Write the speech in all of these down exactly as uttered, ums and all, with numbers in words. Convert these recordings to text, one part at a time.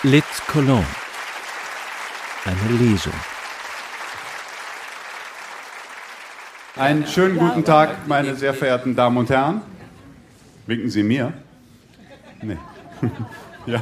Lit Cologne. Eine Lesung. Einen schönen guten Tag, meine sehr verehrten Damen und Herren. Winken Sie mir? Nee. Ja.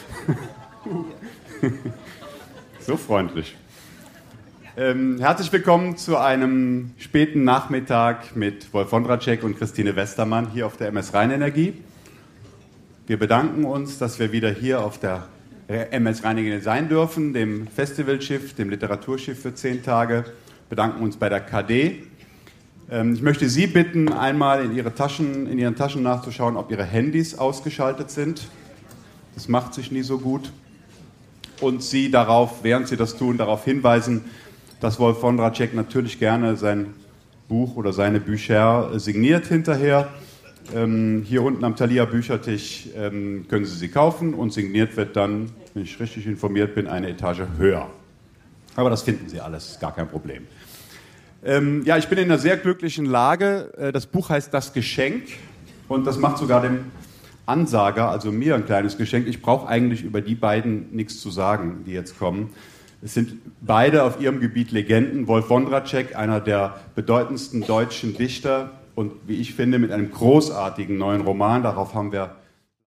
So freundlich. Ähm, herzlich willkommen zu einem späten Nachmittag mit Wolf Wondratschek und Christine Westermann hier auf der M S Rheinenergie. Wir bedanken uns, dass wir wieder hier auf der M S Rheinenergie sein dürfen, dem Festivalschiff, dem Literaturschiff für zehn Tage. Wir bedanken uns bei der K D. Ähm, ich möchte Sie bitten, einmal in, Ihre Taschen, in Ihren Taschen nachzuschauen, ob Ihre Handys ausgeschaltet sind. Das macht sich nie so gut. Und Sie darauf, während Sie das tun, darauf hinweisen, dass Wolf Wondratschek natürlich gerne sein Buch oder seine Bücher signiert hinterher. Ähm, hier unten am Thalia Büchertisch ähm, können Sie sie kaufen und signiert wird dann, wenn ich richtig informiert bin, eine Etage höher. Aber das finden Sie alles, gar kein Problem. Ähm, ja, ich bin in einer sehr glücklichen Lage. Äh, das Buch heißt Das Geschenk und das macht sogar dem Ansager, also mir, ein kleines Geschenk. Ich brauche eigentlich über die beiden nichts zu sagen, die jetzt kommen. Es sind beide auf ihrem Gebiet Legenden. Wolf Wondratschek, einer der bedeutendsten deutschen Dichter und wie ich finde, mit einem großartigen neuen Roman. Darauf haben wir